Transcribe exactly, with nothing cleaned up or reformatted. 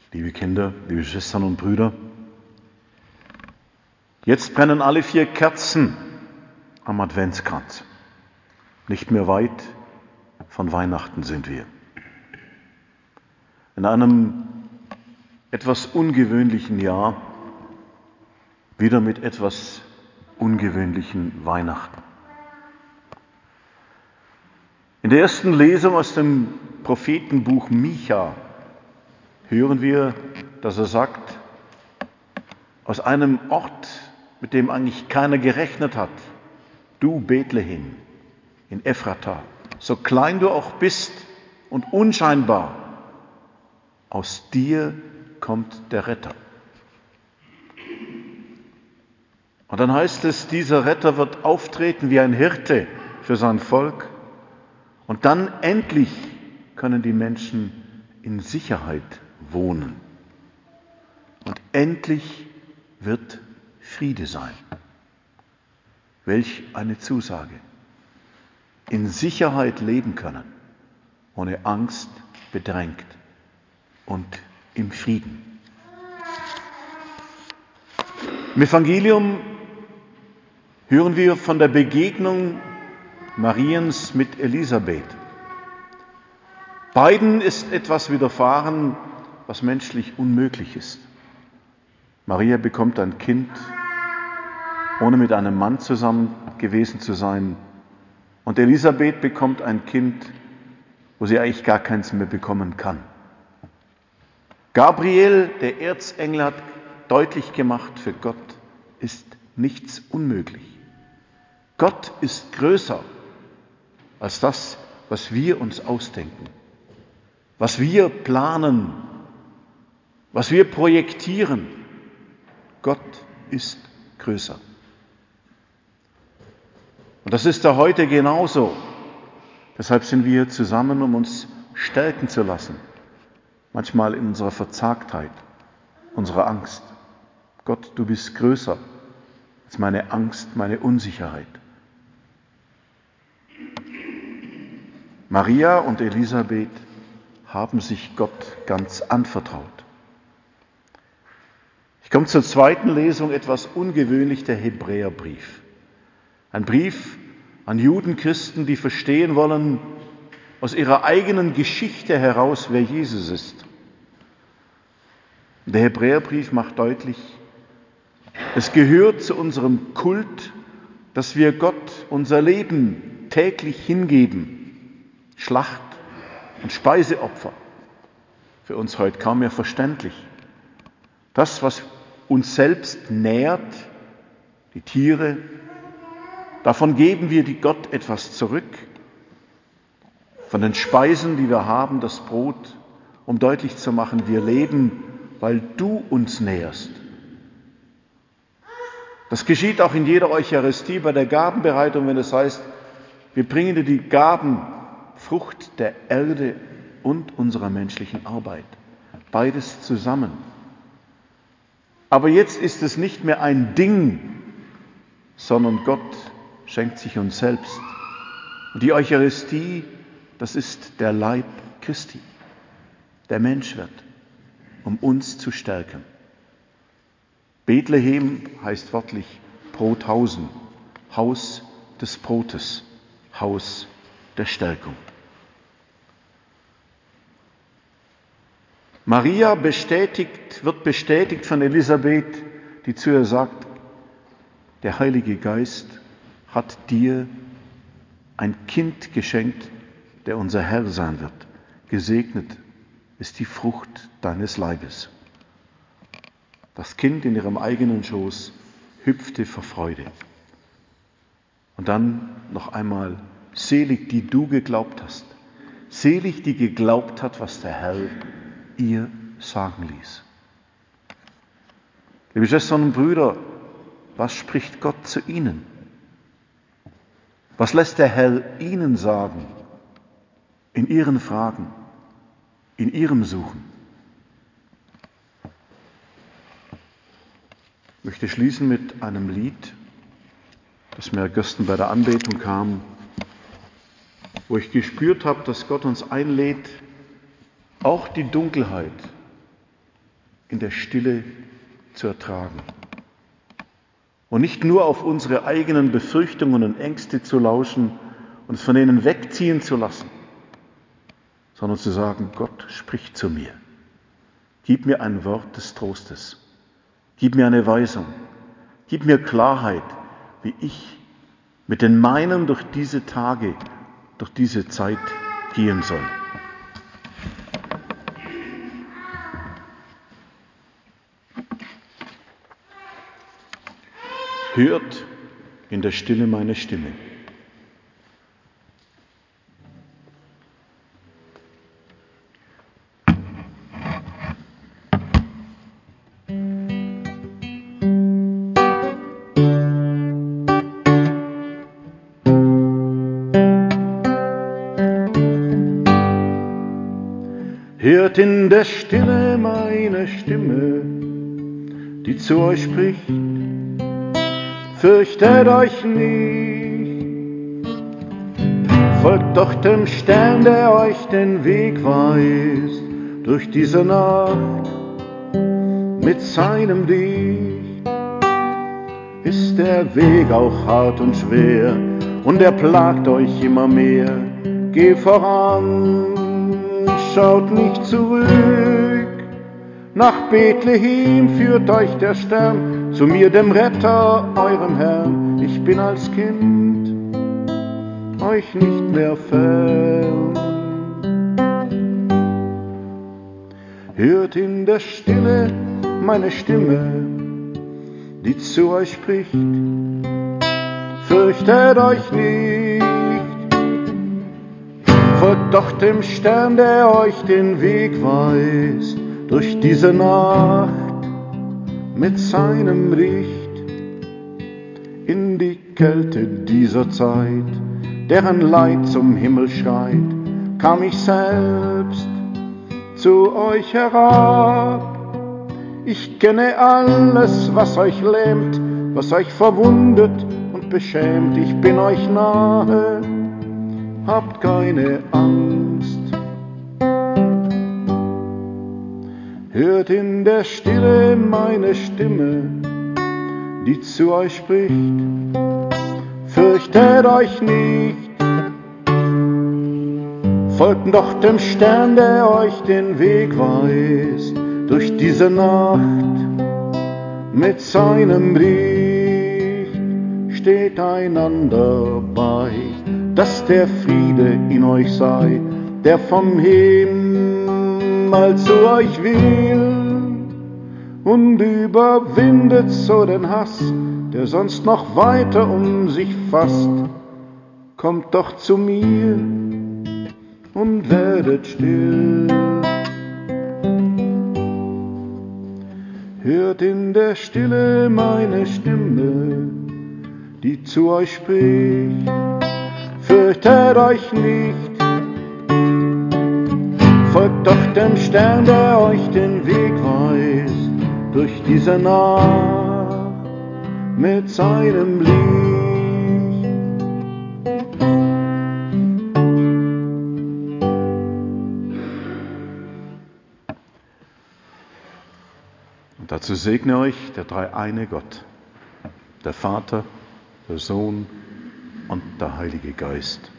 Liebe Kinder, liebe Schwestern und Brüder, jetzt brennen alle vier Kerzen am Adventskranz. Nicht mehr weit von Weihnachten sind wir. In einem etwas ungewöhnlichen Jahr, wieder mit etwas ungewöhnlichen Weihnachten. In der ersten Lesung aus dem Prophetenbuch Micha hören wir, dass er sagt, aus einem Ort, mit dem eigentlich keiner gerechnet hat, du Bethlehem in Ephrata, so klein du auch bist und unscheinbar, aus dir kommt der Retter. Und dann heißt es, dieser Retter wird auftreten wie ein Hirte für sein Volk. Und dann endlich können die Menschen in Sicherheit wohnen. Und endlich wird Friede sein. Welch eine Zusage. In Sicherheit leben können, ohne Angst bedrängt und im Frieden. Im Evangelium hören wir von der Begegnung Mariens mit Elisabeth. Beiden ist etwas widerfahren, was menschlich unmöglich ist. Maria bekommt ein Kind, ohne mit einem Mann zusammen gewesen zu sein. Und Elisabeth bekommt ein Kind, wo sie eigentlich gar keins mehr bekommen kann. Gabriel, der Erzengel, hat deutlich gemacht, für Gott ist nichts unmöglich. Gott ist größer als das, was wir uns ausdenken, was wir planen, was wir projektieren. Gott ist größer. Und das ist da heute genauso. Deshalb sind wir hier zusammen, um uns stärken zu lassen. Manchmal in unserer Verzagtheit, unserer Angst. Gott, du bist größer als meine Angst, meine Unsicherheit. Maria und Elisabeth haben sich Gott ganz anvertraut. Ich komme zur zweiten Lesung, etwas ungewöhnlich, der Hebräerbrief. Ein Brief an Judenchristen, die verstehen wollen, aus ihrer eigenen Geschichte heraus, wer Jesus ist. Der Hebräerbrief macht deutlich, es gehört zu unserem Kult, dass wir Gott unser Leben täglich hingeben. Schlacht- und Speiseopfer. Für uns heute kaum mehr verständlich. Das, was uns selbst nährt, die Tiere, davon geben wir die Gott etwas zurück. Von den Speisen, die wir haben, das Brot, um deutlich zu machen, wir leben, weil du uns nährst. Das geschieht auch in jeder Eucharistie bei der Gabenbereitung, wenn es heißt, wir bringen dir die Gaben, Frucht der Erde und unserer menschlichen Arbeit. Beides zusammen. Aber jetzt ist es nicht mehr ein Ding, sondern Gott schenkt sich uns selbst. Und die Eucharistie, das ist der Leib Christi, der Mensch wird, um uns zu stärken. Bethlehem heißt wörtlich Brothausen, Haus des Brotes, Haus der Stärkung. Maria bestätigt, wird bestätigt von Elisabeth, die zu ihr sagt, der Heilige Geist hat dir ein Kind geschenkt, der unser Herr sein wird. Gesegnet ist die Frucht deines Leibes. Das Kind in ihrem eigenen Schoß hüpfte vor Freude. Und dann noch einmal, selig, die du geglaubt hast. Selig, die geglaubt hat, was der Herr ihr sagen ließ. Liebe Schwestern und Brüder, was spricht Gott zu Ihnen? Was lässt der Herr Ihnen sagen in Ihren Fragen, in Ihrem Suchen? Ich möchte schließen mit einem Lied, das mir gestern bei der Anbetung kam, wo ich gespürt habe, dass Gott uns einlädt, auch die Dunkelheit in der Stille zu ertragen. Und nicht nur auf unsere eigenen Befürchtungen und Ängste zu lauschen, uns von denen wegziehen zu lassen, sondern zu sagen, Gott, sprich zu mir. Gib mir ein Wort des Trostes. Gib mir eine Weisung. Gib mir Klarheit, wie ich mit den meinen durch diese Tage, durch diese Zeit gehen soll. Hört in der Stille meine Stimme. Hört in der Stille meine Stimme, die zu euch spricht. Fürchtet euch nicht, folgt doch dem Stern, der euch den Weg weist, durch diese Nacht mit seinem Licht. Ist der Weg auch hart und schwer, und er plagt euch immer mehr. Geht voran, schaut nicht zurück, nach Bethlehem führt euch der Stern, zu mir, dem Retter, eurem Herrn. Ich bin als Kind euch nicht mehr fern. Hört in der Stille meine Stimme, die zu euch spricht. Fürchtet euch nicht, folgt doch dem Stern, der euch den Weg weist, durch diese Nacht mit seinem Licht. In die Kälte dieser Zeit, deren Leid zum Himmel schreit, kam ich selbst zu euch herab. Ich kenne alles, was euch lähmt, was euch verwundet und beschämt. Ich bin euch nahe, habt keine Angst. Hört in der Stille meine Stimme, die zu euch spricht. Fürchtet euch nicht, folgt doch dem Stern, der euch den Weg weist, durch diese Nacht mit seinem Licht. Steht einander bei, dass der Friede in euch sei, der vom Himmel zu euch will, und überwindet so den Hass, der sonst noch weiter um sich fasst. Kommt doch zu mir und werdet still. Hört in der Stille meine Stimme, die zu euch spricht. Fürchtet euch nicht, folgt doch dem Stern, der euch den Weg weist, durch diese Nacht mit seinem Licht. Und dazu segne euch der dreieine Gott, der Vater, der Sohn und der Heilige Geist.